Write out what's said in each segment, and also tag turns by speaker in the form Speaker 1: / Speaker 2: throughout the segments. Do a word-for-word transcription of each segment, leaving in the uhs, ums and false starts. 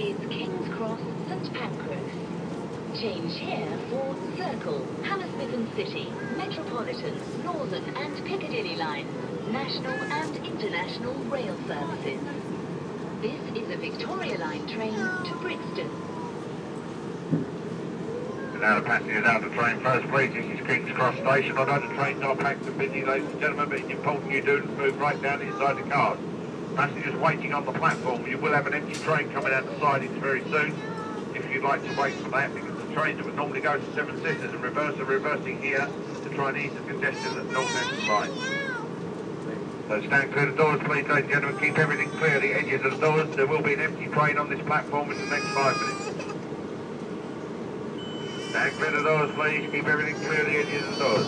Speaker 1: is King's Cross, St Pancras. Change here for Circle, Hammersmith and City, Metropolitan, Northern and Piccadilly lines, national and international rail services. This is a Victoria Line train to Brixton.
Speaker 2: Now the passengers out of the train first, please. This is King's Cross Station. I know the trains are packed and busy, ladies and gentlemen, but it's important you do move right down inside the cars. Passengers waiting on the platform, you will have an empty train coming out the sidings very soon. If you'd like to wait for that, because the trains that would normally go to Seven Sisters and reverse are reversing here to try and ease the congestion at North Line. So stand clear of the doors, please, ladies and gentlemen. Keep everything clear, the edges of the doors. There will be an empty train on this platform in the next five minutes. Stand clear of the doors, please. Keep everything clear, the edges of the doors.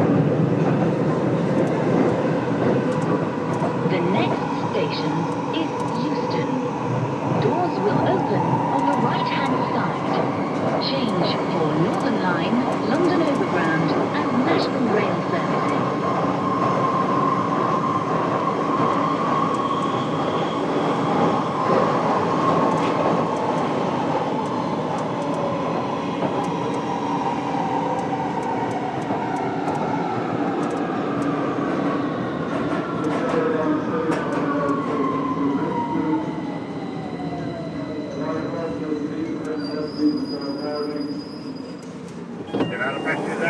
Speaker 1: The next station is